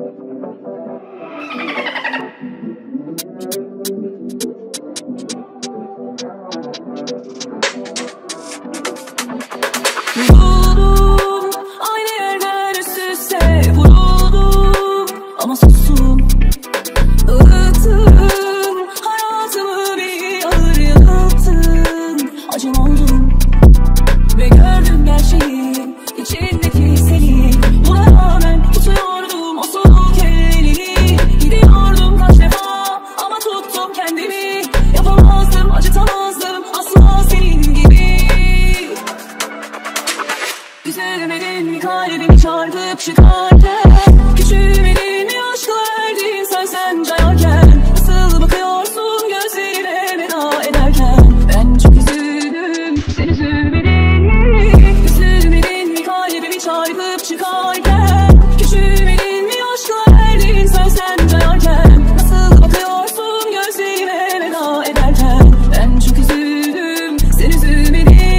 Vuruldum, aynı yerden üst üste vuruldum ama sustum. Ilıttın, hayatımı bir ağır yanılttın. Acım oldum ve gördüm gerçeği, içindeki seni. Buna rağmen tutuyordum o soğuk elini. Gidiyordum kaç defa ama tuttum kendimi. Yapamazdım, acıtamazdım asla senin gibi. Üzülmedin mi kalbimi çarpıp çıkarken? Küçülmedin mi aşkla verdiğin söz sen cayarken? Nasıl bakıyorsun gözlerime veda ederken? Ben çok üzüldüm, sen üzülmedin mi? Üzülmedin mi kalbimi çarpıp çıkarken? Küçülmedin mi aşkla verdiğin söz sen cayarken? Nasıl bakıyorsun gözlerime veda ederken? Ben çok üzüldüm, sen üzülmedin mi?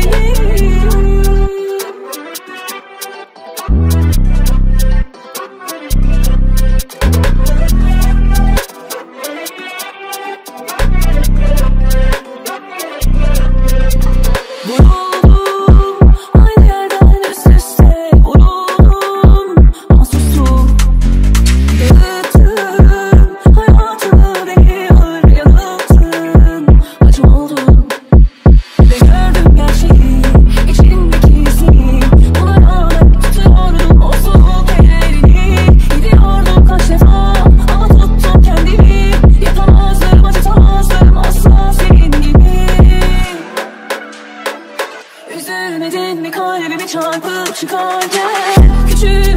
Vuruldum, aynı yerden üst üste vuruldum ama sustum. Yıktın, hayatımı beni ağır yanılttın. Acım oldum ve gördüm gerçeği, içindeki seni. Buna rağmen tutuyordum o soğuk ellerini. Gidiyordum kaç defa ama tuttum kendimi. Yapamazdım, acıtamazdım asla senin gibi. Üzülmedin mi kalbimi çarpıp çıkarken? Küçük